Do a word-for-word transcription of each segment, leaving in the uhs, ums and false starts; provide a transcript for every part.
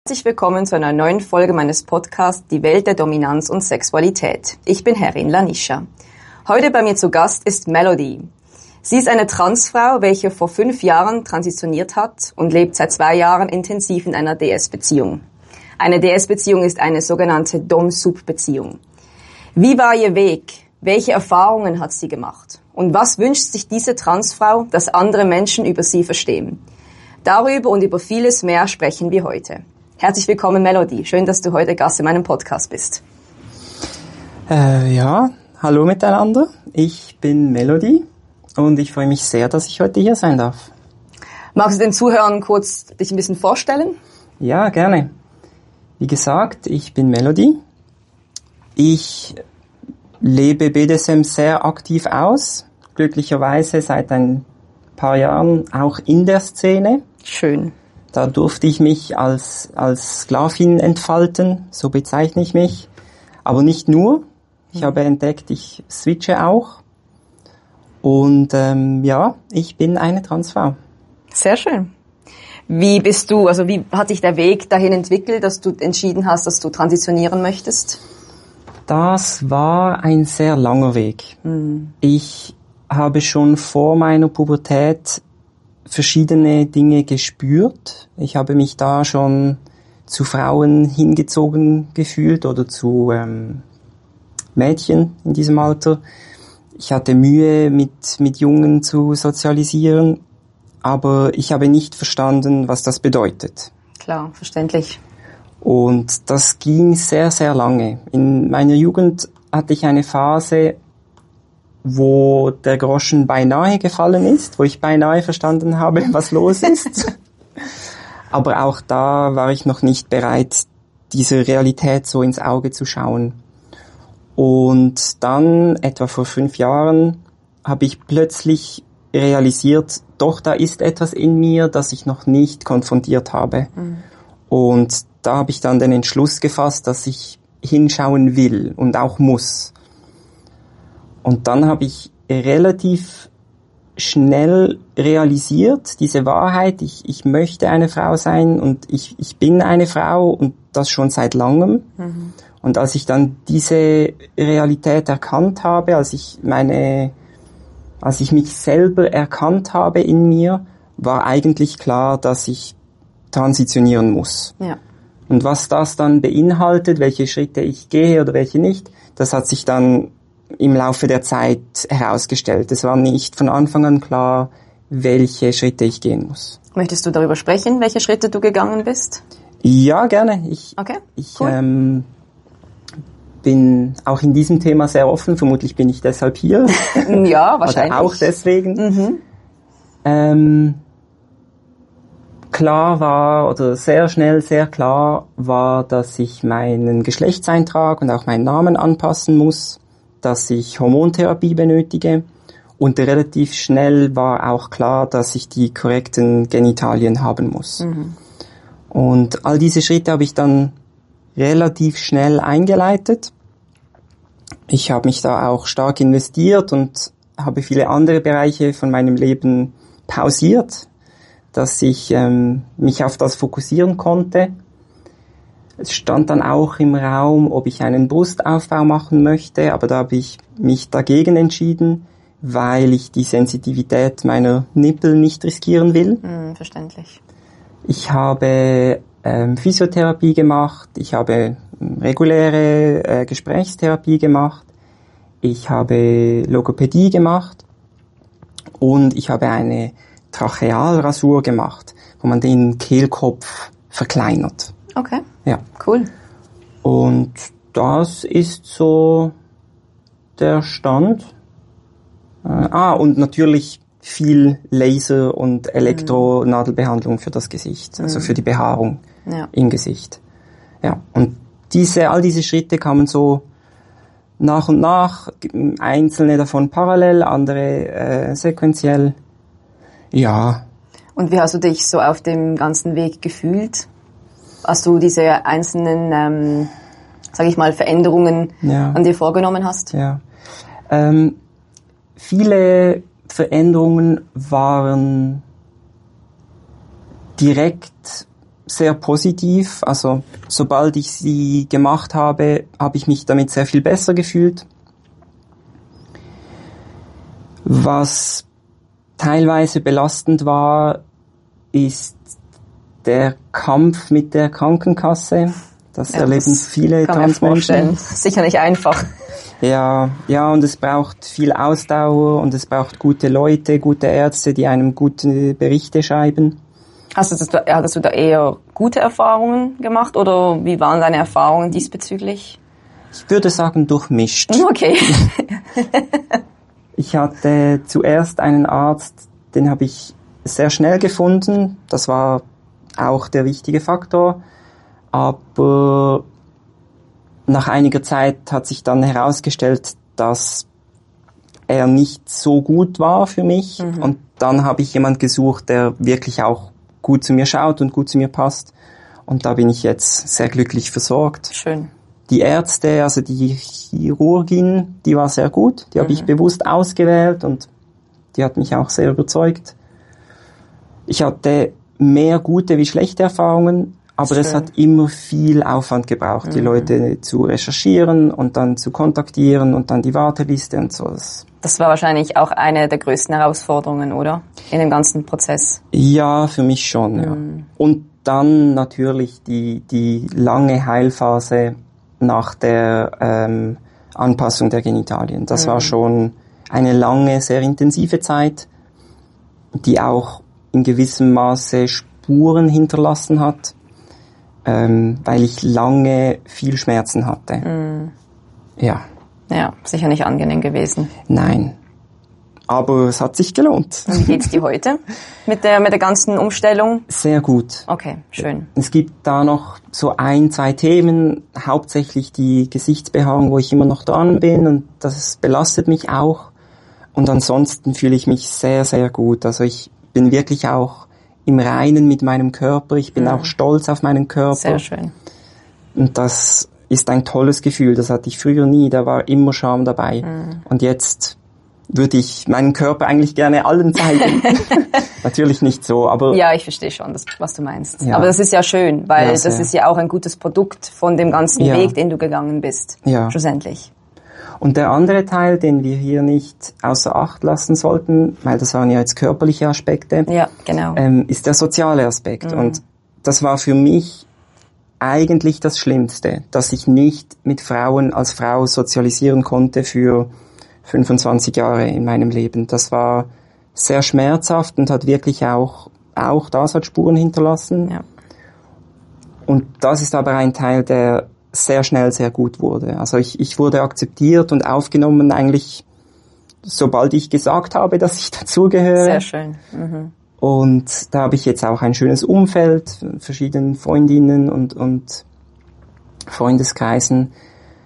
Herzlich willkommen zu einer neuen Folge meines Podcasts Die Welt der Dominanz und Sexualität. Ich bin Herrin Lanisha. Heute bei mir zu Gast ist Melody. Sie ist eine Transfrau, welche vor fünf Jahren transitioniert hat und lebt seit zwei Jahren intensiv in einer D S-Beziehung. Eine D S-Beziehung ist eine sogenannte Dom-Sub-Beziehung. Wie war ihr Weg? Welche Erfahrungen hat sie gemacht? Und was wünscht sich diese Transfrau, dass andere Menschen über sie verstehen? Darüber und über vieles mehr sprechen wir heute. Herzlich willkommen, Melody. Schön, dass du heute Gast in meinem Podcast bist. Äh, ja, hallo miteinander. Ich bin Melody und ich freue mich sehr, dass ich heute hier sein darf. Magst du den Zuhörern kurz dich ein bisschen vorstellen? Ja, gerne. Wie gesagt, ich bin Melody. Ich lebe B D S M sehr aktiv aus. Glücklicherweise seit ein paar Jahren auch in der Szene. Schön. Da durfte ich mich als, als Sklavin entfalten, so bezeichne ich mich. Aber nicht nur. Ich habe entdeckt, ich switche auch. Und ähm, ja, ich bin eine Transfrau. Sehr schön. Wie bist du, also wie hat sich der Weg dahin entwickelt, dass du entschieden hast, dass du transitionieren möchtest? Das war ein sehr langer Weg. Mhm. Ich habe schon vor meiner Pubertät verschiedene Dinge gespürt. Ich habe mich da schon zu Frauen hingezogen gefühlt oder zu ähm, Mädchen in diesem Alter. Ich hatte Mühe, mit, mit Jungen zu sozialisieren, aber ich habe nicht verstanden, was das bedeutet. Klar, verständlich. Und das ging sehr, sehr lange. In meiner Jugend hatte ich eine Phase, wo der Groschen beinahe gefallen ist, wo ich beinahe verstanden habe, was los ist. Aber auch da war ich noch nicht bereit, diese Realität so ins Auge zu schauen. Und dann, etwa vor fünf Jahren, habe ich plötzlich realisiert, doch, da ist etwas in mir, das ich noch nicht konfrontiert habe. Mhm. Und da habe ich dann den Entschluss gefasst, dass ich hinschauen will und auch muss. Und dann habe ich relativ schnell realisiert, diese Wahrheit, ich, ich möchte eine Frau sein und ich, ich bin eine Frau und das schon seit langem. Mhm. Und als ich dann diese Realität erkannt habe, als ich meine, als ich mich selber erkannt habe in mir, war eigentlich klar, dass ich transitionieren muss. Ja. Und was das dann beinhaltet, welche Schritte ich gehe oder welche nicht, das hat sich dann im Laufe der Zeit herausgestellt. Es war nicht von Anfang an klar, welche Schritte ich gehen muss. Möchtest du darüber sprechen, welche Schritte du gegangen bist? Ja, gerne. Ich, okay, ich cool. ähm, bin auch in diesem Thema sehr offen. Vermutlich bin ich deshalb hier. Ja, wahrscheinlich. Oder auch deswegen. Mhm. Ähm, klar war, oder sehr schnell sehr klar war, dass ich meinen Geschlechtseintrag und auch meinen Namen anpassen muss, dass ich Hormontherapie benötige und relativ schnell war auch klar, dass ich die korrekten Genitalien haben muss. Mhm. Und all diese Schritte habe ich dann relativ schnell eingeleitet. Ich habe mich da auch stark investiert und habe viele andere Bereiche von meinem Leben pausiert, dass ich ähm, mich auf das fokussieren konnte. Es stand dann auch im Raum, ob ich einen Brustaufbau machen möchte, aber da habe ich mich dagegen entschieden, weil ich die Sensitivität meiner Nippel nicht riskieren will. Mm, verständlich. Ich habe ähm, Physiotherapie gemacht, ich habe reguläre äh, Gesprächstherapie gemacht, ich habe Logopädie gemacht und ich habe eine Trachealrasur gemacht, wo man den Kehlkopf verkleinert. Okay. Ja. Cool. Und das ist so der Stand. Äh, ah, und natürlich viel Laser- und Elektronadelbehandlung für das Gesicht, also für die Behaarung ja. im Gesicht. Ja. Und diese, all diese Schritte kamen so nach und nach, einzelne davon parallel, andere äh, sequenziell. Ja. Und wie hast du dich so auf dem ganzen Weg gefühlt? Als du diese einzelnen, ähm, sage ich mal, Veränderungen ja. an dir vorgenommen hast? Ja. Ähm, viele Veränderungen waren direkt sehr positiv. Also sobald ich sie gemacht habe, habe ich mich damit sehr viel besser gefühlt. Was teilweise belastend war, ist der Kampf mit der Krankenkasse. Das ja, erleben das viele Transmenschen. Sicher nicht einfach. Ja, ja, und es braucht viel Ausdauer und es braucht gute Leute, gute Ärzte, die einem gute Berichte schreiben. Hast du, das, hattest du da eher gute Erfahrungen gemacht oder wie waren deine Erfahrungen diesbezüglich? Ich würde sagen, durchmischt. Okay. Ich hatte zuerst einen Arzt, den habe ich sehr schnell gefunden. Das war auch der wichtige Faktor. Aber nach einiger Zeit hat sich dann herausgestellt, dass er nicht so gut war für mich. Mhm. Und dann habe ich jemand gesucht, der wirklich auch gut zu mir schaut und gut zu mir passt. Und da bin ich jetzt sehr glücklich versorgt. Schön. Die Ärzte, also die Chirurgin, die war sehr gut. Die mhm. habe ich bewusst ausgewählt und die hat mich auch sehr überzeugt. Ich hatte mehr gute wie schlechte Erfahrungen. Aber Schön. Es hat immer viel Aufwand gebraucht, mhm. die Leute zu recherchieren und dann zu kontaktieren und dann die Warteliste und so. Das war wahrscheinlich auch eine der größten Herausforderungen, oder? In dem ganzen Prozess. Ja, für mich schon, mhm. ja. Und dann natürlich die, die lange Heilphase nach der ähm, Anpassung der Genitalien. Das mhm. war schon eine lange, sehr intensive Zeit, die auch in gewissem Maße Spuren hinterlassen hat. Ähm, weil ich lange viel Schmerzen hatte. Mm. Ja. Ja, sicher nicht angenehm gewesen. Nein. Aber es hat sich gelohnt. Und wie geht's dir heute mit der, mit der ganzen Umstellung? Sehr gut. Okay, schön. Es gibt da noch so ein, zwei Themen, hauptsächlich die Gesichtsbehaarung, wo ich immer noch dran bin und das belastet mich auch. Und ansonsten fühle ich mich sehr, sehr gut. Also ich bin wirklich auch im Reinen mit meinem Körper. Ich bin mhm. auch stolz auf meinen Körper. Sehr schön. Und das ist ein tolles Gefühl. Das hatte ich früher nie. Da war immer Scham dabei. Mhm. Und jetzt würde ich meinen Körper eigentlich gerne allen zeigen. Natürlich nicht so, aber... Ja, ich verstehe schon, das, was du meinst. Ja. Aber das ist ja schön, weil ja, das ist ja auch ein gutes Produkt von dem ganzen ja. Weg, den du gegangen bist. Ja. Schlussendlich. Und der andere Teil, den wir hier nicht außer Acht lassen sollten, weil das waren ja jetzt körperliche Aspekte, ja, genau. ähm, ist der soziale Aspekt. Mhm. Und das war für mich eigentlich das Schlimmste, dass ich nicht mit Frauen als Frau sozialisieren konnte für fünfundzwanzig Jahre in meinem Leben. Das war sehr schmerzhaft und hat wirklich auch, auch das hat Spuren hinterlassen. Ja. Und das ist aber ein Teil, der sehr schnell sehr gut wurde. Also ich, ich wurde akzeptiert und aufgenommen eigentlich, sobald ich gesagt habe, dass ich dazugehöre. Sehr schön. Mhm. Und da habe ich jetzt auch ein schönes Umfeld, verschiedenen Freundinnen und, und Freundeskreisen.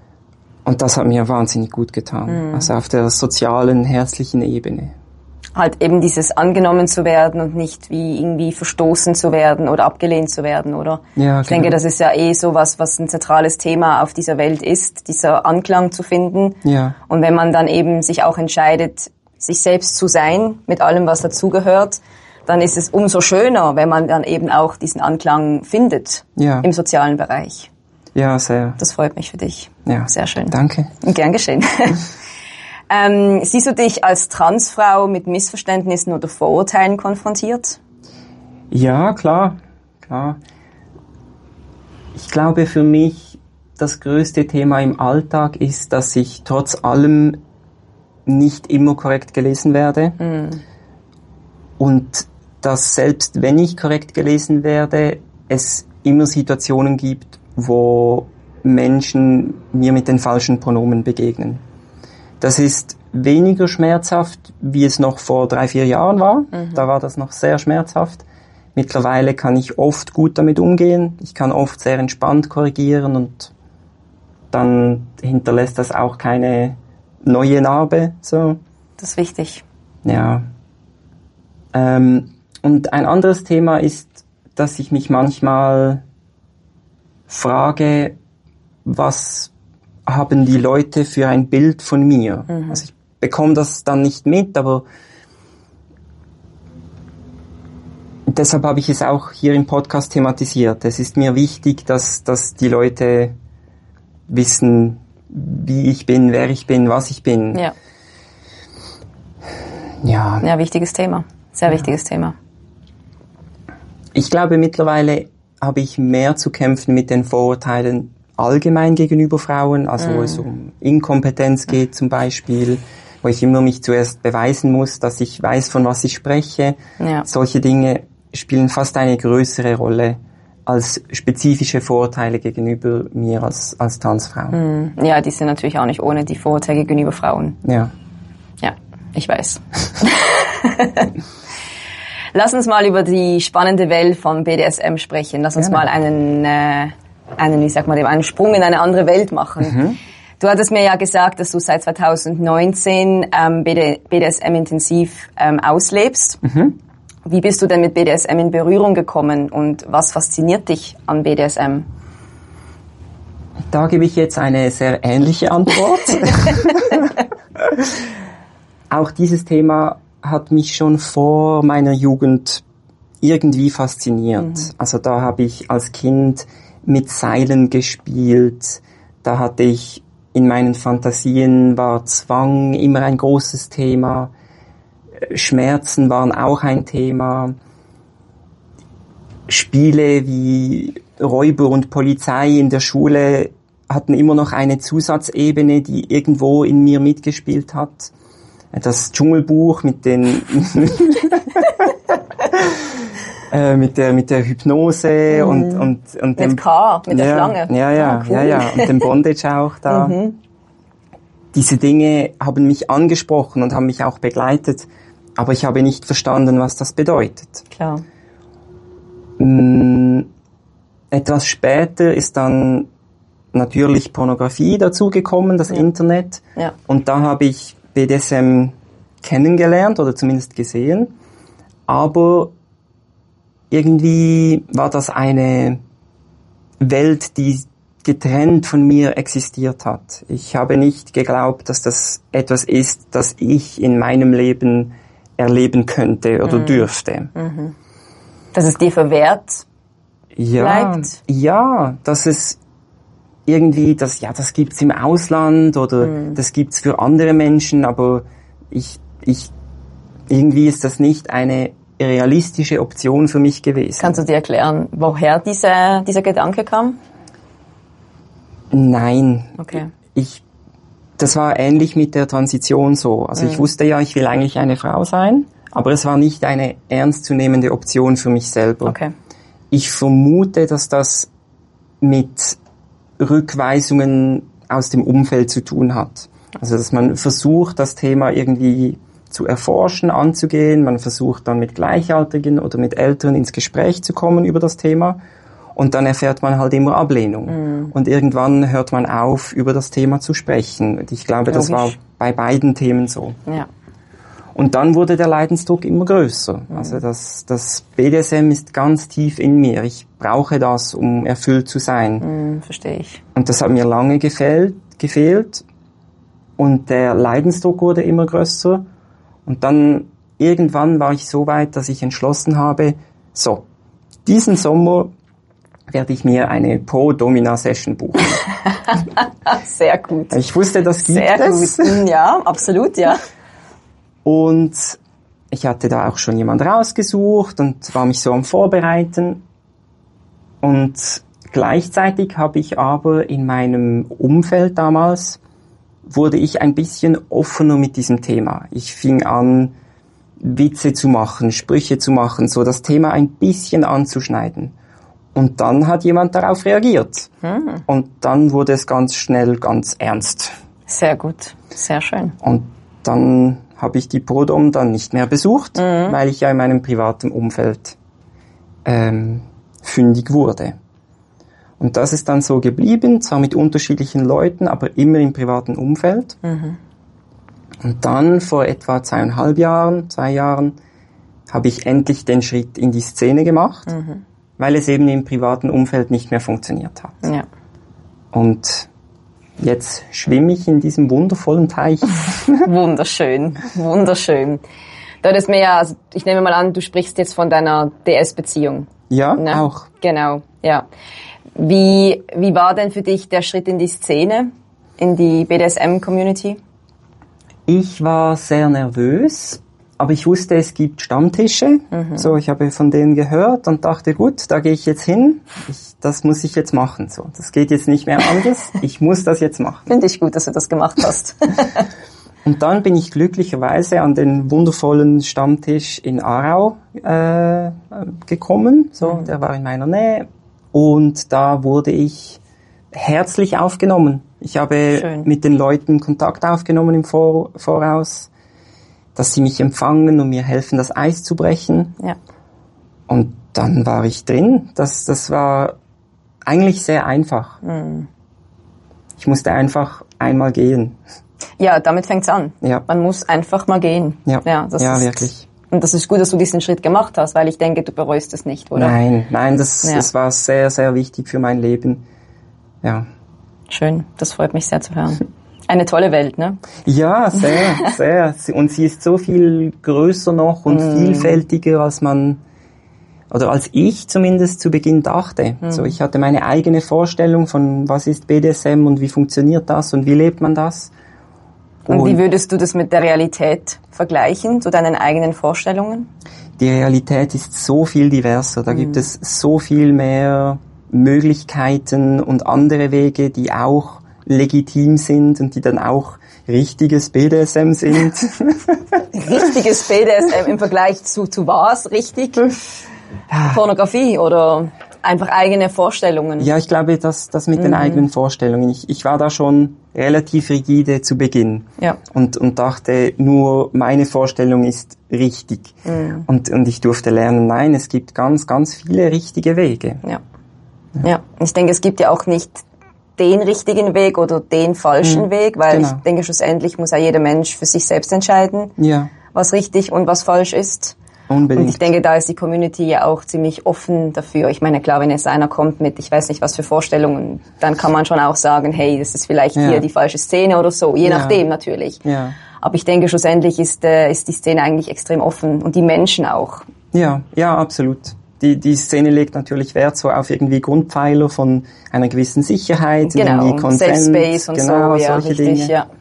Und das hat mir wahnsinnig gut getan. Mhm. Also auf der sozialen, herzlichen Ebene. Halt eben dieses angenommen zu werden und nicht wie irgendwie verstoßen zu werden oder abgelehnt zu werden, oder? Ja, ich genau. denke, das ist ja eh so was, was ein zentrales Thema auf dieser Welt ist, dieser Anklang zu finden. Ja. Und wenn man dann eben sich auch entscheidet, sich selbst zu sein, mit allem, was dazugehört, dann ist es umso schöner, wenn man dann eben auch diesen Anklang findet ja. im sozialen Bereich. Ja, sehr. Das freut mich für dich. Ja. Sehr schön. Danke. Gern geschehen. Ähm, siehst du dich als Transfrau mit Missverständnissen oder Vorurteilen konfrontiert? Ja, klar, klar. Ich glaube, für mich das größte Thema im Alltag ist, dass ich trotz allem nicht immer korrekt gelesen werde. Mhm. Und dass selbst wenn ich korrekt gelesen werde, es immer Situationen gibt, wo Menschen mir mit den falschen Pronomen begegnen. Das ist weniger schmerzhaft, wie es noch vor drei, vier Jahren war. Mhm. Da war das noch sehr schmerzhaft. Mittlerweile kann ich oft gut damit umgehen. Ich kann oft sehr entspannt korrigieren und dann hinterlässt das auch keine neue Narbe. So. Das ist wichtig. Ja. Ähm, und ein anderes Thema ist, dass ich mich manchmal frage, was haben die Leute für ein Bild von mir? Mhm. Also ich bekomme das dann nicht mit, aber deshalb habe ich es auch hier im Podcast thematisiert. Es ist mir wichtig, dass, dass die Leute wissen, wie ich bin, wer ich bin, was ich bin. Ja. Ja. Ja, wichtiges Thema. Sehr ja. wichtiges Thema. Ich glaube, mittlerweile habe ich mehr zu kämpfen mit den Vorurteilen allgemein gegenüber Frauen, also mm. wo es um Inkompetenz geht zum Beispiel, wo ich immer mich zuerst beweisen muss, dass ich weiß, von was ich spreche. Ja. Solche Dinge spielen fast eine größere Rolle als spezifische Vorurteile gegenüber mir als, als Transfrau. Mm. Ja, die sind natürlich auch nicht ohne, die Vorurteile gegenüber Frauen. Ja. Ja, ich weiß. Lass uns mal über die spannende Welt von B D S M sprechen. Lass uns Gerne. mal einen, äh, einen, ich sag mal, einen Sprung in eine andere Welt machen. Mhm. Du hattest mir ja gesagt, dass du seit zwanzig neunzehn ähm, B D S M intensiv ähm, auslebst. Mhm. Wie bist du denn mit B D S M in Berührung gekommen und was fasziniert dich an B D S M? Da gebe ich jetzt eine sehr ähnliche Antwort. Auch dieses Thema hat mich schon vor meiner Jugend irgendwie fasziniert. Mhm. Also da habe ich als Kind mit Seilen gespielt, da hatte ich in meinen Fantasien war Zwang immer ein großes Thema, Schmerzen waren auch ein Thema, Spiele wie Räuber und Polizei in der Schule hatten immer noch eine Zusatzebene, die irgendwo in mir mitgespielt hat. Das Dschungelbuch mit den äh, mit der mit der Hypnose mhm. und und und mit dem K, mit ja, der Schlange. Ja, ja, ah, cool. ja, ja, und dem Bondage auch da. Mhm. Diese Dinge haben mich angesprochen und haben mich auch begleitet, aber ich habe nicht verstanden, was das bedeutet. Klar. Mm, etwas später ist dann natürlich Pornografie dazugekommen, das ja. Internet. Ja. Und da habe ich B D S M kennengelernt oder zumindest gesehen. Aber irgendwie war das eine Welt, die getrennt von mir existiert hat. Ich habe nicht geglaubt, dass das etwas ist, das ich in meinem Leben erleben könnte oder mhm. dürfte. Mhm. Dass es dir verwehrt ja, bleibt? Ja, dass es irgendwie, das, ja, das gibt's im Ausland oder mhm. das gibt's für andere Menschen, aber ich, ich, irgendwie ist das nicht eine realistische Option für mich gewesen. Kannst du dir erklären, woher dieser, dieser Gedanke kam? Nein. Okay. Ich, das war ähnlich mit der Transition so. Also mhm. ich wusste ja, ich will eigentlich eine Frau sein, aber es war nicht eine ernstzunehmende Option für mich selber. Okay. Ich vermute, dass das mit Rückweisungen aus dem Umfeld zu tun hat. Also dass man versucht, das Thema irgendwie zu erforschen, anzugehen. Man versucht dann mit Gleichaltrigen oder mit Älteren ins Gespräch zu kommen über das Thema. Und dann erfährt man halt immer Ablehnung. Mm. Und irgendwann hört man auf, über das Thema zu sprechen. Und ich glaube, Logisch. Das war bei beiden Themen so. Ja. Und dann wurde der Leidensdruck immer größer. Mm. Also das, das B D S M ist ganz tief in mir. Ich brauche das, um erfüllt zu sein. Mm, verstehe ich. Und das hat mir lange gefehlt, gefehlt. Und der Leidensdruck wurde immer größer. Und dann irgendwann war ich so weit, dass ich entschlossen habe, so, diesen Sommer werde ich mir eine Pro-Domina-Session buchen. Sehr gut. Ich wusste, das gibt Sehr es. Sehr gut, ja, absolut, ja. Und ich hatte da auch schon jemand rausgesucht und war mich so am Vorbereiten. Und gleichzeitig habe ich aber in meinem Umfeld damals, wurde ich ein bisschen offener mit diesem Thema. Ich fing an, Witze zu machen, Sprüche zu machen, so das Thema ein bisschen anzuschneiden. Und dann hat jemand darauf reagiert. Hm. Und dann wurde es ganz schnell ganz ernst. Sehr gut, sehr schön. Und dann habe ich die Prodom dann nicht mehr besucht, mhm. weil ich ja in meinem privaten Umfeld ähm, fündig wurde. Und das ist dann so geblieben, zwar mit unterschiedlichen Leuten, aber immer im privaten Umfeld. Mhm. Und dann vor etwa zweieinhalb Jahren, zwei Jahren, habe ich endlich den Schritt in die Szene gemacht. Mhm. Weil es eben im privaten Umfeld nicht mehr funktioniert hat. Ja. Und jetzt schwimme ich in diesem wundervollen Teich. Wunderschön, wunderschön. Du hattest mir ja, also ich nehme mal an, du sprichst jetzt von deiner D S-Beziehung. Ja, ne? auch. Genau, ja. Wie, wie war denn für dich der Schritt in die Szene, in die B D S M-Community? Ich war sehr nervös, aber ich wusste, es gibt Stammtische. Mhm. So, ich habe von denen gehört und dachte, gut, da gehe ich jetzt hin. Ich, das muss ich jetzt machen. So, das geht jetzt nicht mehr anders. Ich muss das jetzt machen. Finde ich gut, dass du das gemacht hast. Und dann bin ich glücklicherweise an den wundervollen Stammtisch in Aarau äh, gekommen. So, mhm. Der war in meiner Nähe. Und da wurde ich herzlich aufgenommen. Ich habe Schön. mit den Leuten Kontakt aufgenommen im Vor- Voraus, dass sie mich empfangen und mir helfen, das Eis zu brechen. Ja. Und dann war ich drin. Das, das war eigentlich sehr einfach. Mhm. Ich musste einfach einmal gehen. Ja, damit fängt's an. Ja. Man muss einfach mal gehen. Ja, ja, das ja ist, wirklich. Und das ist gut, dass du diesen Schritt gemacht hast, weil ich denke, du bereust es nicht, oder? Nein, nein, das, ja. das war sehr, sehr wichtig für mein Leben. Ja. Schön, das freut mich sehr zu hören. Eine tolle Welt, ne? Ja, sehr, sehr. Und sie ist so viel größer noch und mm. vielfältiger, als man, oder als ich zumindest zu Beginn dachte. Mm. So, ich hatte meine eigene Vorstellung von, was ist B D S M und wie funktioniert das und wie lebt man das. Und, und wie würdest du das mit der Realität vergleichen, zu deinen eigenen Vorstellungen? Die Realität ist so viel diverser. Da mm. gibt es so viel mehr Möglichkeiten und andere Wege, die auch legitim sind und die dann auch richtiges B D S M sind. Richtiges B D S M im Vergleich zu, zu was? Richtig? Pornografie oder einfach eigene Vorstellungen? Ja, ich glaube, das, das mit mhm. den eigenen Vorstellungen. Ich, ich war da schon relativ rigide zu Beginn. Ja. Und, und dachte, nur meine Vorstellung ist richtig. Mhm. Und, und ich durfte lernen, nein, es gibt ganz, ganz viele richtige Wege. Ja. Ja, ich denke, es gibt ja auch nicht den richtigen Weg oder den falschen mhm, Weg, weil genau. ich denke, schlussendlich muss ja jeder Mensch für sich selbst entscheiden, ja. was richtig und was falsch ist. Unbedingt. Und ich denke, da ist die Community ja auch ziemlich offen dafür. Ich meine, klar, wenn jetzt einer kommt mit, ich weiß nicht, was für Vorstellungen, dann kann man schon auch sagen, hey, das ist vielleicht ja. hier die falsche Szene oder so, je ja. nachdem natürlich. Ja. Aber ich denke, schlussendlich ist, äh, ist die Szene eigentlich extrem offen und die Menschen auch. Ja, ja, absolut. Die, die Szene legt natürlich Wert so auf irgendwie Grundpfeiler von einer gewissen Sicherheit, genau, irgendwie Consent, Safe Space und genau, so, ja, solche richtig, Dinge. Ja.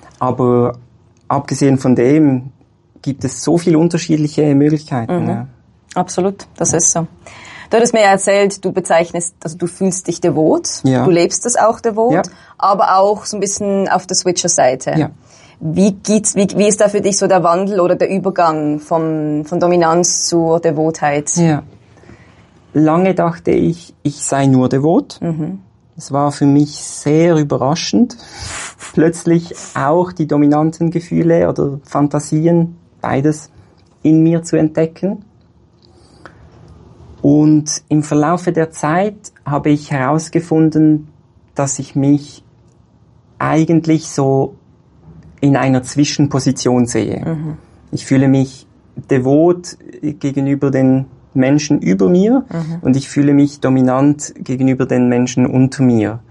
Aber abgesehen von dem gibt es so viele unterschiedliche Möglichkeiten. Mhm. Ja. Absolut, das ja. ist so. Du hattest mir ja erzählt, du bezeichnest, also du fühlst dich devot, ja. du lebst das auch devot, ja. aber auch so ein bisschen auf der Switcher-Seite. Ja. Wie geht's, wie, wie ist da für dich so der Wandel oder der Übergang vom, von Dominanz zur Devotheit? Ja. Lange dachte ich, ich sei nur devot. Mhm. Es war für mich sehr überraschend, plötzlich auch die dominanten Gefühle oder Fantasien, beides, in mir zu entdecken. Und im Verlaufe der Zeit habe ich herausgefunden, dass ich mich eigentlich so in einer Zwischenposition sehe. Mhm. Ich fühle mich devot gegenüber den Menschen über mir mhm. und ich fühle mich dominant gegenüber den Menschen unter mir.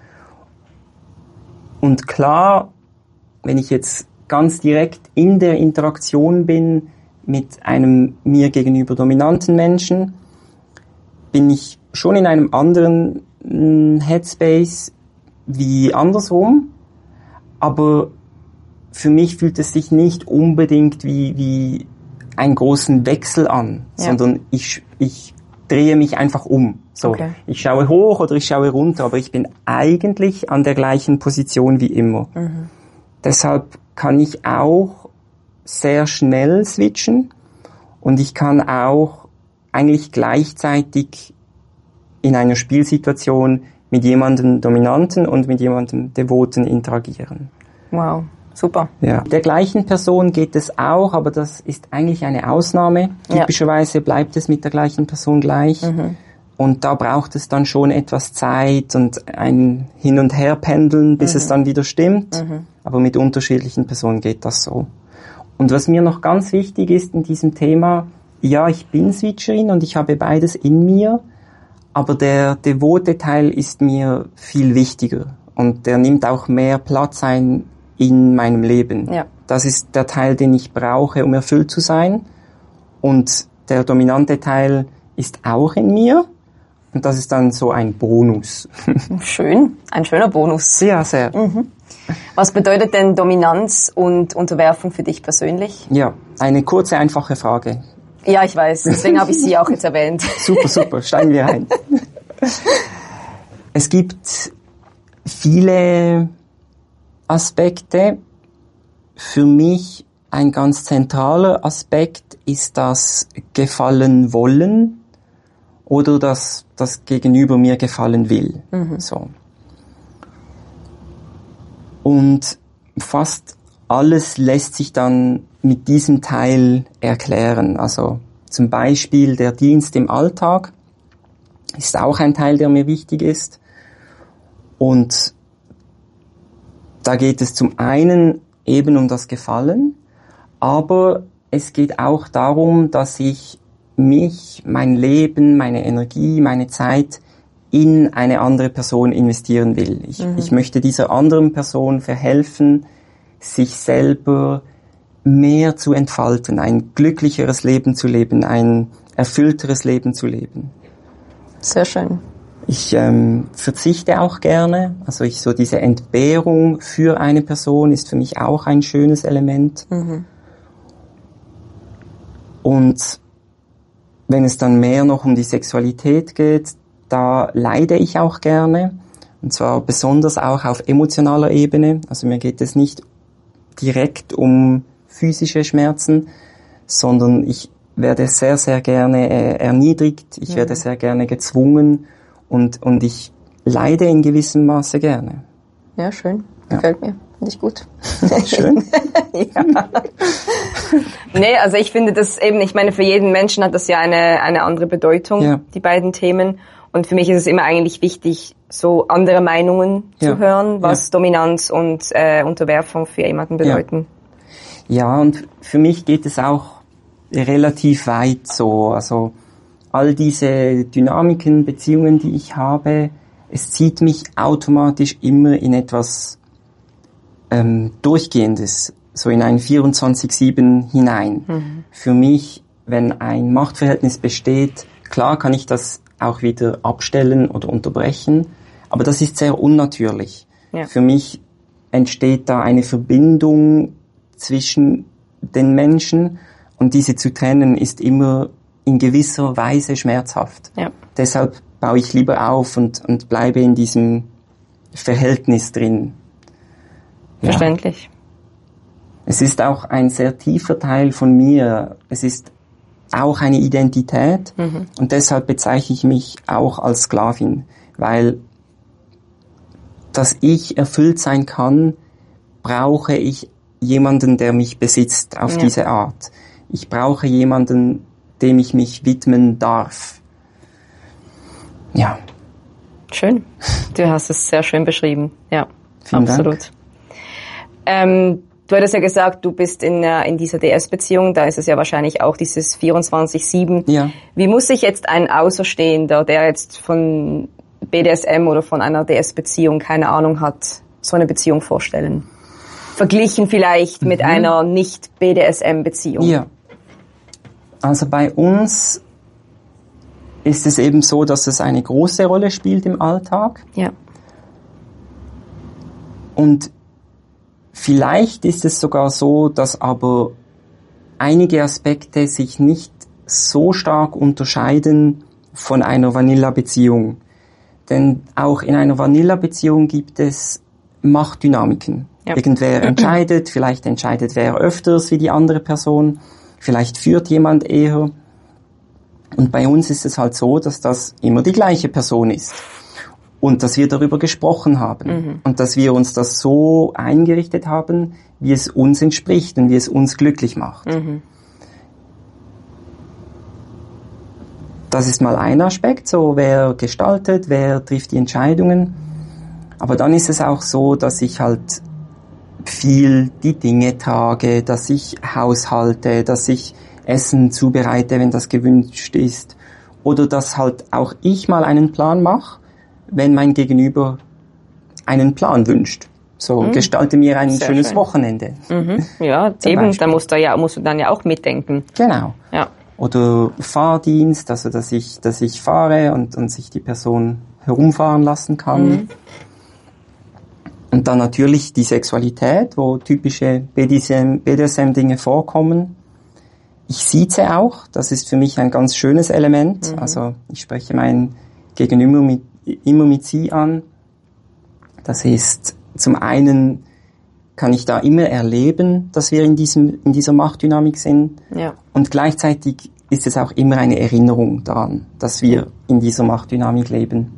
Und klar, wenn ich jetzt ganz direkt in der Interaktion bin mit einem mir gegenüber dominanten Menschen, bin ich schon in einem anderen Headspace wie andersrum, aber für mich fühlt es sich nicht unbedingt wie, wie einen großen Wechsel an, ja. sondern ich, ich drehe mich einfach um. So, okay. Ich schaue hoch oder ich schaue runter, aber ich bin eigentlich an der gleichen Position wie immer. Mhm. Deshalb kann ich auch sehr schnell switchen und ich kann auch eigentlich gleichzeitig in einer Spielsituation mit jemandem Dominanten und mit jemandem Devoten interagieren. Wow. Super. Ja. Der gleichen Person geht es auch, aber das ist eigentlich eine Ausnahme. Ja. Typischerweise bleibt es mit der gleichen Person gleich. Mhm. Und da braucht es dann schon etwas Zeit und ein Hin- und Herpendeln, bis mhm. es dann wieder stimmt. Mhm. Aber mit unterschiedlichen Personen geht das so. Und was mir noch ganz wichtig ist in diesem Thema, ja, ich bin Switcherin und ich habe beides in mir, aber der devote Teil ist mir viel wichtiger. Und der nimmt auch mehr Platz ein in meinem Leben. Ja. Das ist der Teil, den ich brauche, um erfüllt zu sein. Und der dominante Teil ist auch in mir. Und das ist dann so ein Bonus. Schön, ein schöner Bonus. Ja, sehr. Mhm. Was bedeutet denn Dominanz und Unterwerfung für dich persönlich? Ja, eine kurze, einfache Frage. Ja, ich weiß, deswegen habe ich sie auch jetzt erwähnt. Super, super, steigen wir ein. Es gibt viele Aspekte. Für mich ein ganz zentraler Aspekt ist das Gefallen wollen oder dass das Gegenüber mir gefallen will. Mhm. So. Und fast alles lässt sich dann mit diesem Teil erklären. Also zum Beispiel der Dienst im Alltag ist auch ein Teil, der mir wichtig ist. Und da geht es zum einen eben um das Gefallen, aber es geht auch darum, dass ich mich, mein Leben, meine Energie, meine Zeit in eine andere Person investieren will. Ich, mhm. ich möchte dieser anderen Person verhelfen, sich selber mehr zu entfalten, ein glücklicheres Leben zu leben, ein erfüllteres Leben zu leben. Sehr schön. Ich ähm, verzichte auch gerne, also ich so diese Entbehrung für eine Person ist für mich auch ein schönes Element. Mhm. Und wenn es dann mehr noch um die Sexualität geht, da leide ich auch gerne, und zwar besonders auch auf emotionaler Ebene. Also mir geht es nicht direkt um physische Schmerzen, sondern ich werde sehr, sehr gerne äh, erniedrigt, ich mhm. werde sehr gerne gezwungen und, und ich leide in gewissem Maße gerne. Ja, schön. Gefällt ja. mir. Finde ich gut. Schön. Ja. Nee, also ich finde das eben, ich meine, für jeden Menschen hat das ja eine, eine andere Bedeutung, ja. die beiden Themen. Und für mich ist es immer eigentlich wichtig, so andere Meinungen ja. zu hören, was ja. Dominanz und äh, Unterwerfung für jemanden bedeuten. Ja. ja, und für mich geht es auch relativ weit so. Also all diese Dynamiken, Beziehungen, die ich habe, es zieht mich automatisch immer in etwas ähm, Durchgehendes, so in ein vierundzwanzig sieben hinein. Mhm. Für mich, wenn ein Machtverhältnis besteht, klar kann ich das auch wieder abstellen oder unterbrechen, aber das ist sehr unnatürlich. Ja. Für mich entsteht da eine Verbindung zwischen den Menschen und diese zu trennen ist immer in gewisser Weise schmerzhaft. Ja. Deshalb baue ich lieber auf und, und bleibe in diesem Verhältnis drin. Ja. Verständlich. Es ist auch ein sehr tiefer Teil von mir. Es ist auch eine Identität mhm. und deshalb bezeichne ich mich auch als Sklavin, weil dass ich erfüllt sein kann, brauche ich jemanden, der mich besitzt auf ja. diese Art. Ich brauche jemanden, dem ich mich widmen darf. Ja. Schön. Du hast es sehr schön beschrieben. Ja, Vielen absolut. Dank. Ähm, du hattest ja gesagt, du bist in, in dieser D S-Beziehung, da ist es ja wahrscheinlich auch dieses vierundzwanzig sieben. Ja. Wie muss sich jetzt ein Außerstehender, der jetzt von B D S M oder von einer D S-Beziehung keine Ahnung hat, so eine Beziehung vorstellen? Verglichen vielleicht mhm. mit einer Nicht-B D S M-Beziehung. Ja. Also bei uns ist es eben so, dass es eine große Rolle spielt im Alltag. Ja. Und vielleicht ist es sogar so, dass aber einige Aspekte sich nicht so stark unterscheiden von einer Vanilla-Beziehung. Denn auch in einer Vanilla-Beziehung gibt es Machtdynamiken. Ja. Irgendwer entscheidet, vielleicht entscheidet wer öfters wie die andere Person, vielleicht führt jemand eher. Und bei uns ist es halt so, dass das immer die gleiche Person ist. Und dass wir darüber gesprochen haben. Mhm. Und dass wir uns das so eingerichtet haben, wie es uns entspricht und wie es uns glücklich macht. Mhm. Das ist mal ein Aspekt, so wer gestaltet, wer trifft die Entscheidungen. Aber dann ist es auch so, dass ich halt viel die Dinge trage, dass ich haushalte, dass ich Essen zubereite, wenn das gewünscht ist. Oder dass halt auch ich mal einen Plan mache, wenn mein Gegenüber einen Plan wünscht. So, mhm. gestalte mir ein schönes schön. Wochenende. Mhm. Ja, eben, da musst du, ja, musst du dann ja auch mitdenken. Genau. Ja. oder Fahrdienst, also dass ich, dass ich fahre und, und sich die Person herumfahren lassen kann. Mhm. Und dann natürlich die Sexualität, wo typische B D S M-Dinge vorkommen. Ich sieze auch, das ist für mich ein ganz schönes Element. Mhm. Also ich spreche mein Gegenüber mit, immer mit Sie an. Das ist, zum einen kann ich da immer erleben, dass wir in diesem, in dieser Machtdynamik sind. Ja. Und gleichzeitig ist es auch immer eine Erinnerung daran, dass wir in dieser Machtdynamik leben.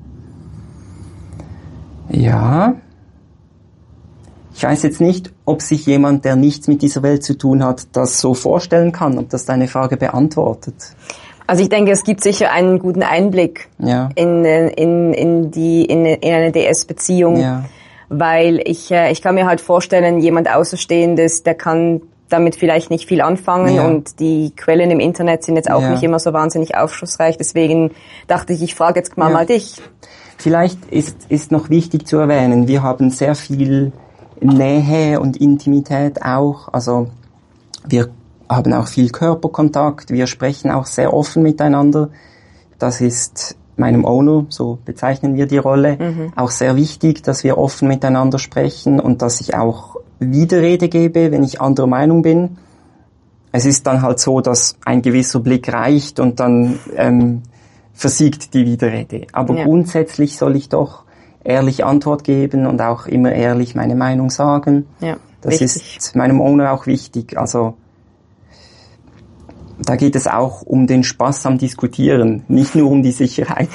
Ja. Ich weiß jetzt nicht, ob sich jemand, der nichts mit dieser Welt zu tun hat, das so vorstellen kann, ob das deine Frage beantwortet. Also ich denke, es gibt sicher einen guten Einblick ja. in, in, in, die, in, in eine D S-Beziehung, ja. weil ich, ich kann mir halt vorstellen, jemand Außenstehendes, der kann damit vielleicht nicht viel anfangen ja. und die Quellen im Internet sind jetzt auch ja. nicht immer so wahnsinnig aufschlussreich. Deswegen dachte ich, ich frage jetzt mal, ja. mal dich. Vielleicht ist, ist noch wichtig zu erwähnen, wir haben sehr viel Nähe und Intimität auch, also wir haben auch viel Körperkontakt, wir sprechen auch sehr offen miteinander. Das ist meinem Owner, so bezeichnen wir die Rolle, mhm. auch sehr wichtig, dass wir offen miteinander sprechen und dass ich auch Widerrede gebe, wenn ich anderer Meinung bin. Es ist dann halt so, dass ein gewisser Blick reicht und dann ähm, versiegt die Widerrede. Aber ja. grundsätzlich soll ich doch ehrlich Antwort geben und auch immer ehrlich meine Meinung sagen. Ja, das wichtig. Ist meinem Owner auch wichtig. Also da geht es auch um den Spaß am Diskutieren, nicht nur um die Sicherheit.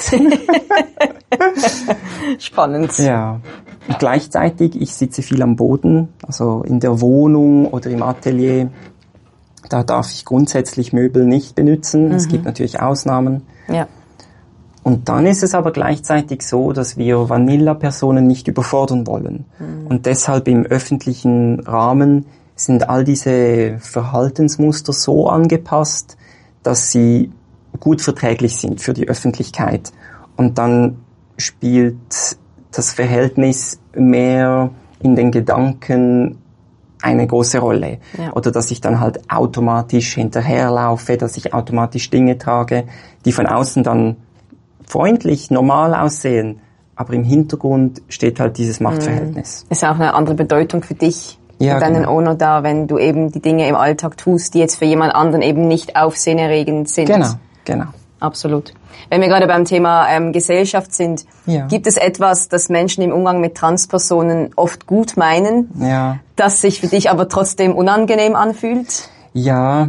Spannend. Ja. Und gleichzeitig, ich sitze viel am Boden, also in der Wohnung oder im Atelier. Da darf ich grundsätzlich Möbel nicht benutzen. Mhm. Es gibt natürlich Ausnahmen. Ja. Und dann ist es aber gleichzeitig so, dass wir Vanilla-Personen nicht überfordern wollen. Mhm. Und deshalb im öffentlichen Rahmen sind all diese Verhaltensmuster so angepasst, dass sie gut verträglich sind für die Öffentlichkeit. Und dann spielt das Verhältnis mehr in den Gedanken eine große Rolle. Ja. Oder dass ich dann halt automatisch hinterherlaufe, dass ich automatisch Dinge trage, die von außen dann freundlich, normal aussehen, aber im Hintergrund steht halt dieses Machtverhältnis. Ist auch eine andere Bedeutung für dich, ja, für deinen genau. Owner da, wenn du eben die Dinge im Alltag tust, die jetzt für jemand anderen eben nicht aufsehenerregend sind. Genau, genau. Absolut. Wenn wir gerade beim Thema ähm, Gesellschaft sind, ja. gibt es etwas, das Menschen im Umgang mit Transpersonen oft gut meinen, ja. das sich für dich aber trotzdem unangenehm anfühlt? Ja,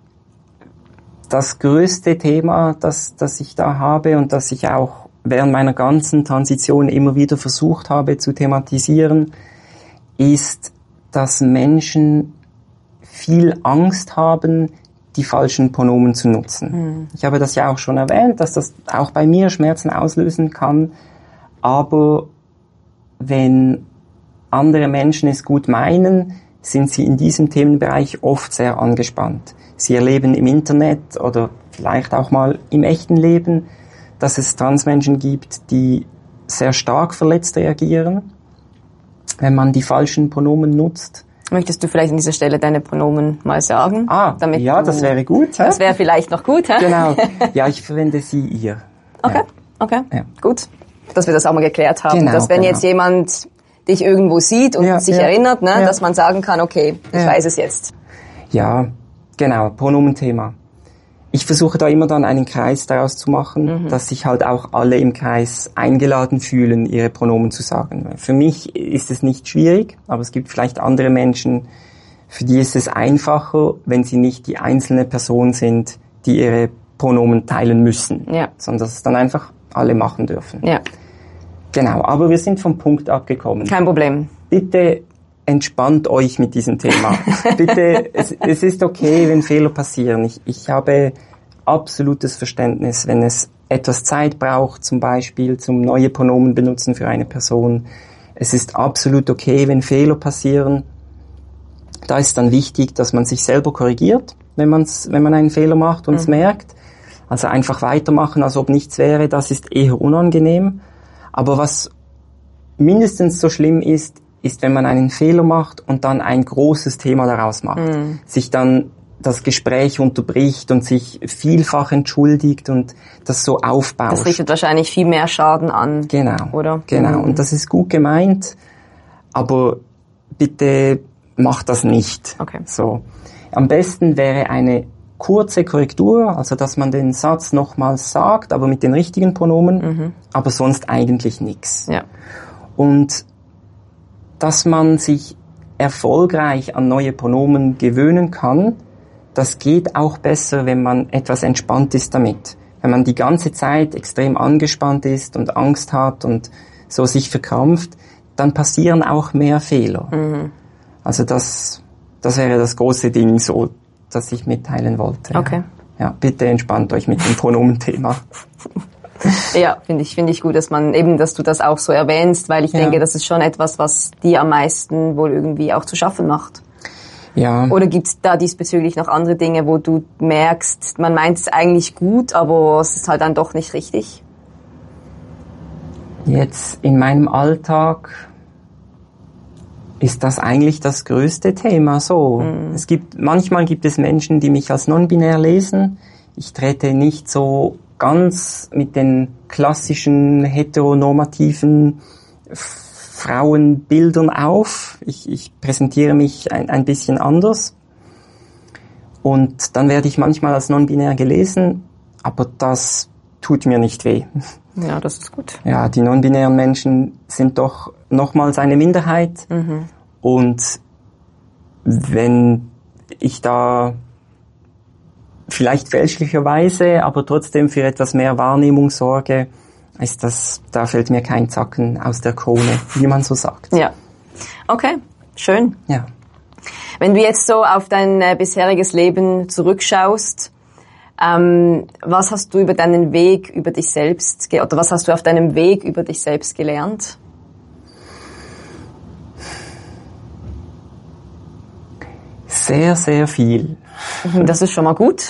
das größte Thema, das, das ich da habe und das ich auch während meiner ganzen Transition immer wieder versucht habe zu thematisieren, ist, dass Menschen viel Angst haben, die falschen Pronomen zu nutzen. Mhm. Ich habe das ja auch schon erwähnt, dass das auch bei mir Schmerzen auslösen kann, aber wenn andere Menschen es gut meinen, sind sie in diesem Themenbereich oft sehr angespannt. Sie erleben im Internet oder vielleicht auch mal im echten Leben, dass es Transmenschen gibt, die sehr stark verletzt reagieren, wenn man die falschen Pronomen nutzt. Möchtest du vielleicht an dieser Stelle deine Pronomen mal sagen? Ah, damit ja, das wäre gut. Hä? Das wäre vielleicht noch gut, hä? Genau. Ja, ich verwende sie, ihr. Okay, ja. okay, ja. Gut. Dass wir das auch mal geklärt haben. Genau, dass wenn genau. jetzt jemand dich irgendwo sieht und ja, sich ja. erinnert, ne, ja. dass man sagen kann, okay, ich ja. weiß es jetzt. Ja, genau, Pronomenthema. Ich versuche da immer dann einen Kreis daraus zu machen, mhm. dass sich halt auch alle im Kreis eingeladen fühlen, ihre Pronomen zu sagen. Für mich ist es nicht schwierig, aber es gibt vielleicht andere Menschen, für die ist es einfacher, wenn sie nicht die einzelne Person sind, die ihre Pronomen teilen müssen, ja. sondern dass es dann einfach alle machen dürfen. Ja. Genau, aber wir sind vom Punkt abgekommen. Kein Problem. Bitte entspannt euch mit diesem Thema. Bitte, es, es ist okay, wenn Fehler passieren. Ich, ich habe absolutes Verständnis, wenn es etwas Zeit braucht, zum Beispiel zum neue Pronomen benutzen für eine Person. Es ist absolut okay, wenn Fehler passieren. Da ist dann wichtig, dass man sich selber korrigiert, wenn man's, wenn man einen Fehler macht und es mhm. merkt. Also einfach weitermachen, als ob nichts wäre, das ist eher unangenehm. Aber was mindestens so schlimm ist, ist, wenn man einen Fehler macht und dann ein großes Thema daraus macht. Mm. Sich dann das Gespräch unterbricht und sich vielfach entschuldigt und das so aufbaut. Das richtet wahrscheinlich viel mehr Schaden an. Genau, oder? Genau. Mhm. Und das ist gut gemeint, aber bitte macht das nicht. Okay. So. Am besten wäre eine kurze Korrektur, also dass man den Satz nochmals sagt, aber mit den richtigen Pronomen, mhm. aber sonst eigentlich nichts. Ja. Und dass man sich erfolgreich an neue Pronomen gewöhnen kann, das geht auch besser, wenn man etwas entspannt ist damit. Wenn man die ganze Zeit extrem angespannt ist und Angst hat und so sich verkrampft, dann passieren auch mehr Fehler. Mhm. Also das, das wäre das große Ding so, das ich mitteilen wollte. Okay. Ja, bitte entspannt euch mit dem Pronomenthema. Ja, finde ich, finde ich gut, dass man eben, dass du das auch so erwähnst, weil ich ja. denke, das ist schon etwas, was dir am meisten wohl irgendwie auch zu schaffen macht. Ja. Oder gibt es da diesbezüglich noch andere Dinge, wo du merkst, man meint es eigentlich gut, aber es ist halt dann doch nicht richtig? Jetzt in meinem Alltag ist das eigentlich das größte Thema so. Mhm. Es gibt, manchmal gibt es Menschen, die mich als non-binär lesen. Ich trete nicht so ganz mit den klassischen heteronormativen Frauenbildern auf. Ich, ich präsentiere mich ein, ein bisschen anders. Und dann werde ich manchmal als non-binär gelesen, aber das tut mir nicht weh. Ja, das ist gut. Ja, die non-binären Menschen sind doch nochmals eine Minderheit. Mhm. Und wenn ich da vielleicht fälschlicherweise, aber trotzdem für etwas mehr Wahrnehmung sorge, ist das, da fällt mir kein Zacken aus der Krone, wie man so sagt. Ja. Okay, schön. Ja. Wenn du jetzt so auf dein äh, bisheriges Leben zurückschaust, ähm, was hast du über deinen Weg über dich selbst, ge- oder was hast du auf deinem Weg über dich selbst gelernt? Sehr, sehr viel. Das ist schon mal gut.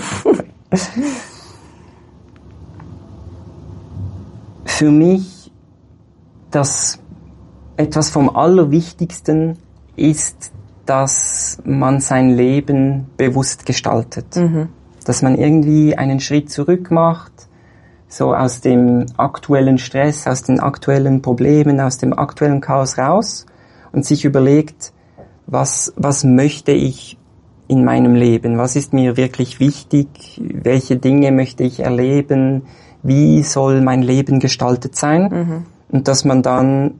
Für mich, das etwas vom Allerwichtigsten ist, dass man sein Leben bewusst gestaltet. Mhm. Dass man irgendwie einen Schritt zurück macht, so aus dem aktuellen Stress, aus den aktuellen Problemen, aus dem aktuellen Chaos raus und sich überlegt, was, was möchte ich in meinem Leben? Was ist mir wirklich wichtig? Welche Dinge möchte ich erleben? Wie soll mein Leben gestaltet sein? Mhm. Und dass man dann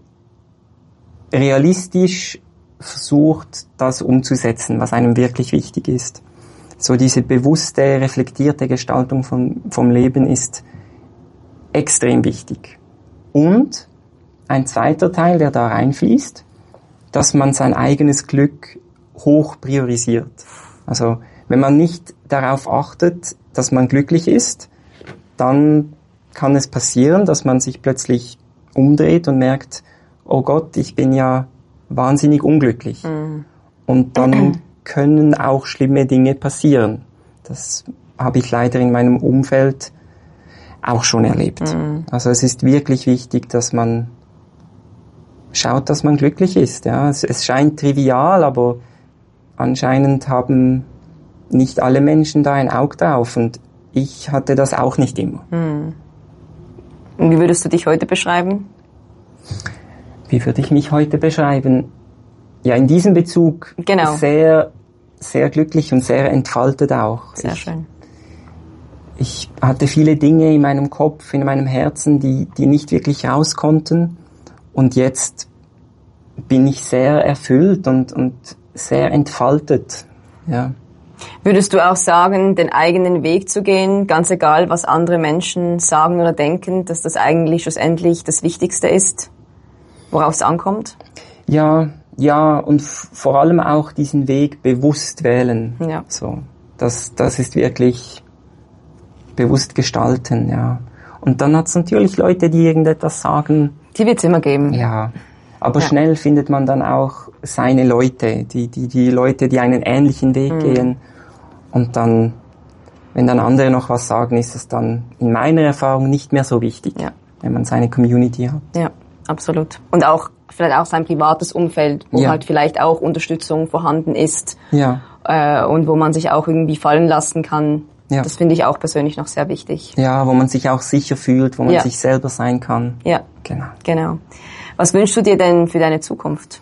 realistisch versucht, das umzusetzen, was einem wirklich wichtig ist. So diese bewusste, reflektierte Gestaltung vom, vom Leben ist extrem wichtig. Und ein zweiter Teil, der da reinfließt, dass man sein eigenes Glück hoch priorisiert. Also wenn man nicht darauf achtet, dass man glücklich ist, dann kann es passieren, dass man sich plötzlich umdreht und merkt, oh Gott, ich bin ja wahnsinnig unglücklich. Mhm. Und dann können auch schlimme Dinge passieren. Das habe ich leider in meinem Umfeld auch schon erlebt. Mhm. Also es ist wirklich wichtig, dass man schaut, dass man glücklich ist. Ja, es, es scheint trivial, aber anscheinend haben nicht alle Menschen da ein Auge drauf und ich hatte das auch nicht immer. Mhm. Und wie würdest du dich heute beschreiben? Wie würde ich mich heute beschreiben? Ja, in diesem Bezug genau. sehr, sehr glücklich und sehr entfaltet auch. Sehr ich, schön. Ich hatte viele Dinge in meinem Kopf, in meinem Herzen, die, die nicht wirklich raus konnten. Und jetzt bin ich sehr erfüllt und, und sehr entfaltet. Ja. Würdest du auch sagen, den eigenen Weg zu gehen, ganz egal, was andere Menschen sagen oder denken, dass das eigentlich schlussendlich das Wichtigste ist, worauf es ankommt? Ja, ja, und f- vor allem auch diesen Weg bewusst wählen. Ja. So, das, das ist wirklich bewusst gestalten, ja. Und dann hat es natürlich Leute, die irgendetwas sagen. Die wird es immer geben. Ja, aber ja. schnell findet man dann auch seine Leute, die, die, die Leute, die einen ähnlichen Weg mhm. gehen. Und dann, wenn dann andere noch was sagen, ist es dann in meiner Erfahrung nicht mehr so wichtig, ja. wenn man seine Community hat. Ja, absolut. Und auch vielleicht auch sein privates Umfeld, wo ja. halt vielleicht auch Unterstützung vorhanden ist. Ja. äh, und wo man sich auch irgendwie fallen lassen kann. Ja. Das finde ich auch persönlich noch sehr wichtig. Ja, wo man sich auch sicher fühlt, wo man Ja. sich selber sein kann. Ja, Genau. genau. Was wünschst du dir denn für deine Zukunft?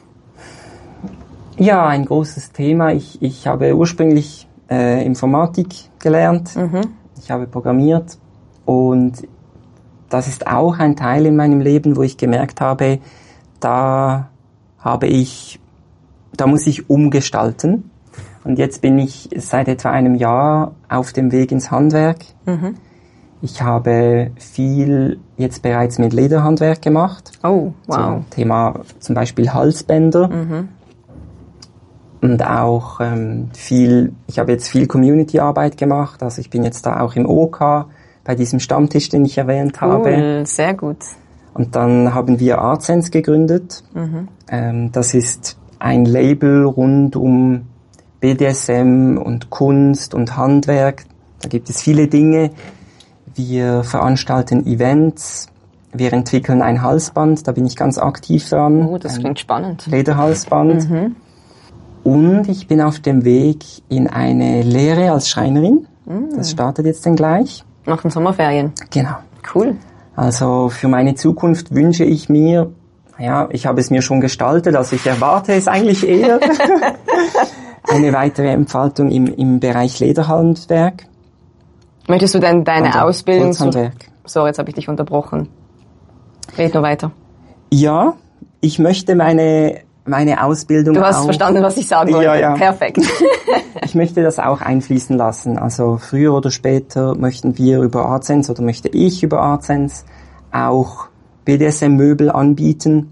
Ja, ein großes Thema. Ich, ich habe ursprünglich äh, Informatik gelernt. Mhm. Ich habe programmiert und das ist auch ein Teil in meinem Leben, wo ich gemerkt habe, da habe ich, da muss ich umgestalten. Und jetzt bin ich seit etwa einem Jahr auf dem Weg ins Handwerk. Mhm. Ich habe viel jetzt bereits mit Lederhandwerk gemacht. Oh, wow. So, Thema zum Beispiel Halsbänder. Mhm. Und auch ähm, viel, ich habe jetzt viel Community-Arbeit gemacht. Also ich bin jetzt da auch im O K, bei diesem Stammtisch, den ich erwähnt Cool, habe. sehr gut. Und dann haben wir Artsense gegründet. Mhm. Ähm, das ist ein Label rund um B D S M und Kunst und Handwerk. Da gibt es viele Dinge. Wir veranstalten Events. Wir entwickeln ein Halsband. Da bin ich ganz aktiv dran. Oh, das ein klingt spannend. Lederhalsband. Mhm. Und ich bin auf dem Weg in eine Lehre als Schreinerin. Mhm. Das startet jetzt dann gleich. Nach den Sommerferien. Genau. Cool. Also für meine Zukunft wünsche ich mir, ja, ich habe es mir schon gestaltet, also ich erwarte es eigentlich eher, eine weitere Entfaltung im, im Bereich Lederhandwerk. Möchtest du denn deine Handwerk, Ausbildung... Zu, Holzhandwerk. sorry, jetzt habe ich dich unterbrochen. Red nur weiter. Ja, ich möchte meine, meine Ausbildung Du hast auch, verstanden, was ich sagen wollte. Ja, ja. Perfekt. ich möchte das auch einfließen lassen. Also früher oder später möchten wir über Artsense oder möchte ich über Artsense auch B D S M-Möbel anbieten.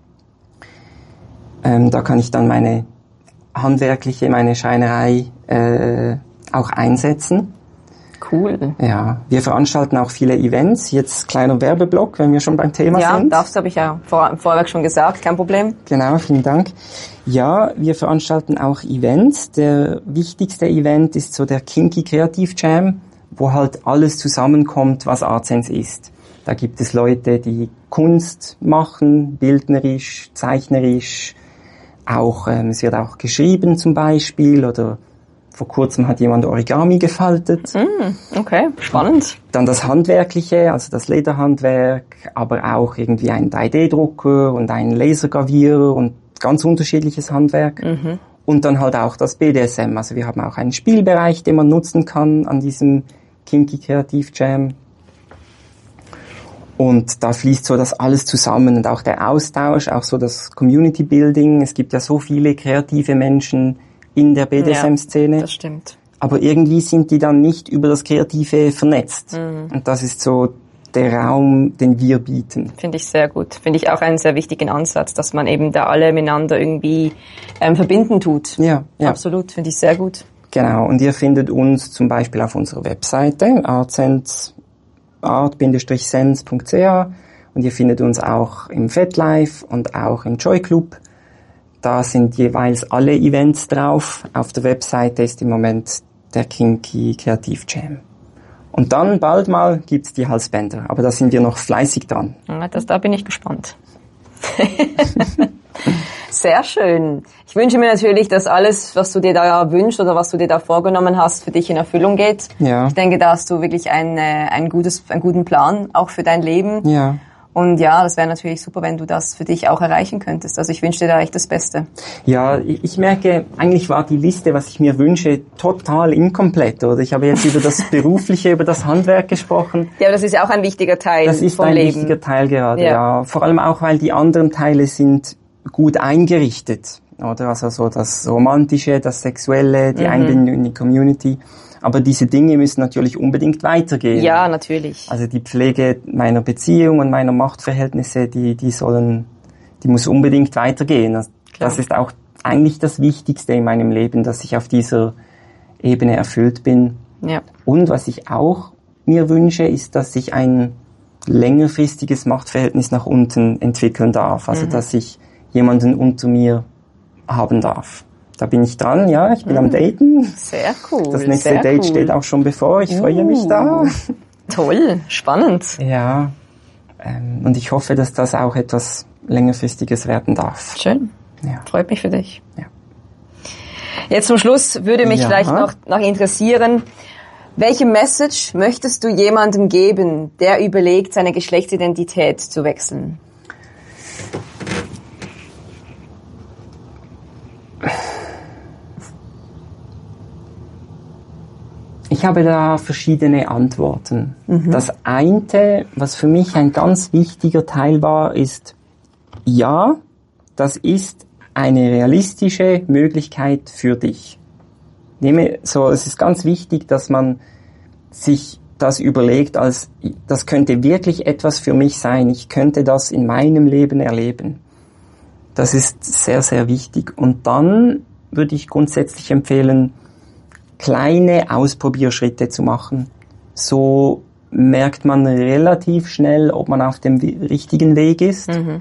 Ähm, da kann ich dann meine handwerkliche, meine Schreinerei äh, auch einsetzen. Cool. Ja, wir veranstalten auch viele Events. Jetzt kleiner Werbeblock, wenn wir schon beim Thema Ja, sind. darfst, habe ich ja vor, vorweg schon gesagt, kein Problem. Genau, vielen Dank. Ja, wir veranstalten auch Events. Der wichtigste Event ist so der Kinky Kreativ Jam, wo halt alles zusammenkommt, was Artsense ist. Da gibt es Leute, die Kunst machen, bildnerisch, zeichnerisch. Auch, ähm, es wird auch geschrieben zum Beispiel, oder vor kurzem hat jemand Origami gefaltet. Mm, okay, spannend. Dann das Handwerkliche, also das Lederhandwerk, aber auch irgendwie ein drei D Drucker und ein Lasergravierer und ganz unterschiedliches Handwerk. Mhm. Und dann halt auch das B D S M. Also wir haben auch einen Spielbereich, den man nutzen kann an diesem Kinky Kreativ Jam. Und da fließt so das alles zusammen und auch der Austausch, auch so das Community Building. Es gibt ja so viele kreative Menschen in der B D S M-Szene. Ja, das stimmt. Aber irgendwie sind die dann nicht über das Kreative vernetzt. Mhm. Und das ist so der Raum, den wir bieten. Finde ich sehr gut. Finde ich auch einen sehr wichtigen Ansatz, dass man eben da alle miteinander irgendwie ähm, verbinden tut. Ja, ja. Absolut, finde ich sehr gut. Genau. Und ihr findet uns zum Beispiel auf unserer Webseite artsense art sense punkt c h und ihr findet uns auch im FetLife und auch im Joy Club. Da sind jeweils alle Events drauf. Auf der Webseite ist im Moment der Kinky Kreativ Jam. Und dann bald mal gibt's die Halsbänder, aber da sind wir noch fleißig dran. Ja, das, da bin ich gespannt. Sehr schön. Ich wünsche mir natürlich, dass alles, was du dir da wünschst oder was du dir da vorgenommen hast, für dich in Erfüllung geht. Ja. Ich denke, da hast du wirklich ein, ein gutes, einen guten Plan, auch für dein Leben. Ja. Und ja, das wäre natürlich super, wenn du das für dich auch erreichen könntest. Also ich wünsche dir da echt das Beste. Ja, ich merke, eigentlich war die Liste, was ich mir wünsche, total inkomplett, oder? Ich habe jetzt über das Berufliche, über das Handwerk gesprochen. Ja, aber das ist ja auch ein wichtiger Teil Das ist vom ein Leben. wichtiger Teil gerade, Ja. ja. Vor allem auch, weil die anderen Teile sind gut eingerichtet, oder? Also so das Romantische, das Sexuelle, die Mhm. Einbindung in die Community. Aber diese Dinge müssen natürlich unbedingt weitergehen. Ja, natürlich. Also die Pflege meiner Beziehung und meiner Machtverhältnisse, die, die sollen, die muss unbedingt weitergehen. Das, das ist auch eigentlich das Wichtigste in meinem Leben, dass ich auf dieser Ebene erfüllt bin. Ja. Und was ich auch mir wünsche, ist, dass ich ein längerfristiges Machtverhältnis nach unten entwickeln darf. Also, Mhm. dass ich jemanden unter mir haben darf. Da bin ich dran, ja, ich bin Mhm. am Daten. Sehr cool. Das nächste sehr Date cool. steht auch schon bevor, ich freue mich da. Uh, Toll, spannend. Ja, ähm, und ich hoffe, dass das auch etwas längerfristiges werden darf. Schön. Ja. Freut mich für dich. Ja. Jetzt zum Schluss würde mich ja. vielleicht noch, noch interessieren, welche Message möchtest du jemandem geben, der überlegt, seine Geschlechtsidentität zu wechseln? Ich habe da verschiedene Antworten. Mhm. Das eine, was für mich ein ganz wichtiger Teil war, ist, ja, das ist eine realistische Möglichkeit für dich. Nehme, so, es ist ganz wichtig, dass man sich das überlegt, als, das könnte wirklich etwas für mich sein. Ich könnte das in meinem Leben erleben. Das ist sehr, sehr wichtig. Und dann würde ich grundsätzlich empfehlen, kleine Ausprobierschritte zu machen. So merkt man relativ schnell, ob man auf dem richtigen Weg ist. Mhm.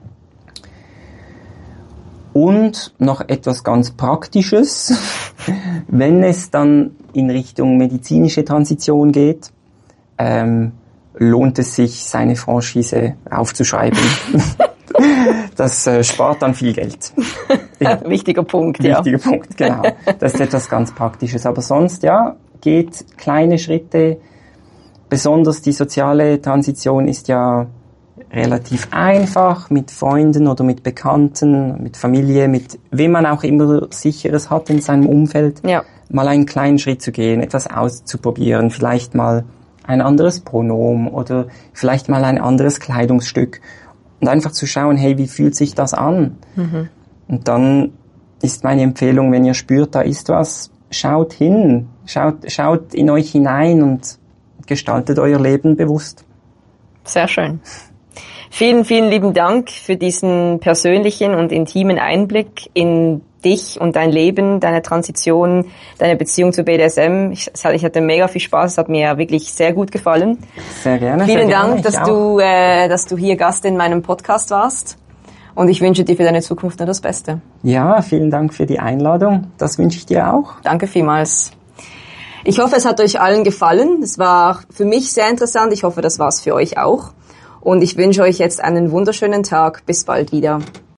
Und noch etwas ganz Praktisches, wenn es dann in Richtung medizinische Transition geht, ähm, lohnt es sich, seine Franchise aufzuschreiben. Das äh, spart dann viel Geld. Ja. Wichtiger Punkt, Wichtiger ja. Wichtiger Punkt, genau. Das ist etwas ganz Praktisches. Aber sonst, ja, geht kleine Schritte. Besonders die soziale Transition ist ja relativ einfach, mit Freunden oder mit Bekannten, mit Familie, mit wem man auch immer Sicheres hat in seinem Umfeld, ja. mal einen kleinen Schritt zu gehen, etwas auszuprobieren, vielleicht mal ein anderes Pronomen oder vielleicht mal ein anderes Kleidungsstück und einfach zu schauen, hey, wie fühlt sich das an? Mhm. Und dann ist meine Empfehlung, wenn ihr spürt, da ist was, schaut hin, schaut, schaut in euch hinein und gestaltet euer Leben bewusst. Sehr schön. Vielen, vielen lieben Dank für diesen persönlichen und intimen Einblick in dich und dein Leben, deine Transition, deine Beziehung zu B D S M. Ich, ich hatte mega viel Spaß, es hat mir wirklich sehr gut gefallen. Sehr gerne. Vielen sehr Dank, gerne, dass du, äh, dass du hier Gast in meinem Podcast warst. Und ich wünsche dir für deine Zukunft nur das Beste. Ja, vielen Dank für die Einladung. Das wünsche ich dir auch. Danke vielmals. Ich hoffe, es hat euch allen gefallen. Es war für mich sehr interessant. Ich hoffe, das war es für euch auch. Und ich wünsche euch jetzt einen wunderschönen Tag. Bis bald wieder.